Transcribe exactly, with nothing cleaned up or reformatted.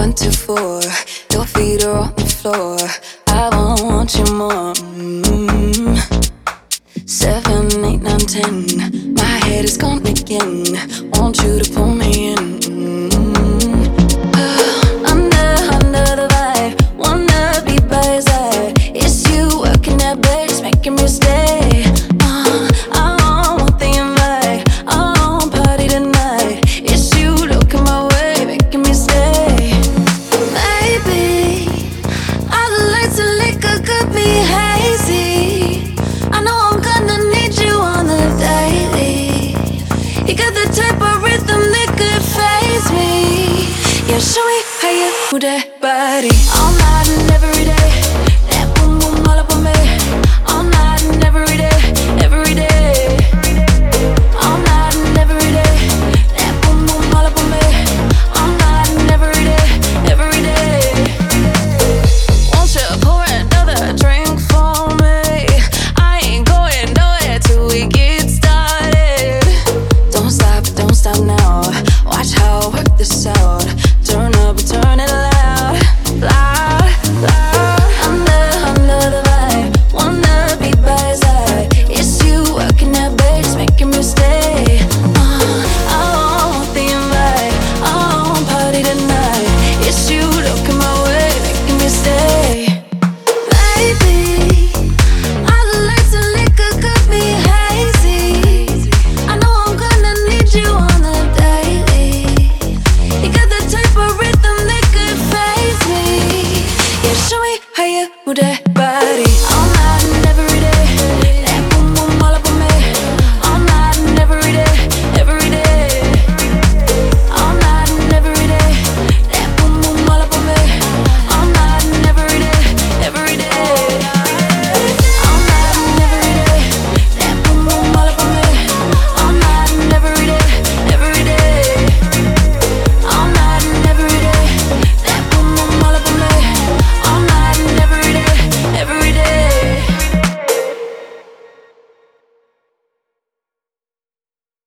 one, two, four. Your feet are on the floor. I want you more. Mm. Seven, eight, nine, ten. My head is gone again. Want you to pull me in. Mm. Uh, under, under the vibe. Wanna be by your side. It's you working that bass, making me stay. Uh, I want the invite. I want party tonight. It's you looking my way, making me stay. Maybe I'd like to liquor could be hazy. I know I'm gonna need you on the daily. You got the type of rhythm that could faze me. Yeah, show me how you move that body. All night and every day. That boom boom all up on me. All night and every day, every day. All night and every day. That boom boom all up on me. All night and every day, every day. Won't you pour another drink for me? I ain't going nowhere till we get started. Don't stop, don't stop now. Watch how I work this out.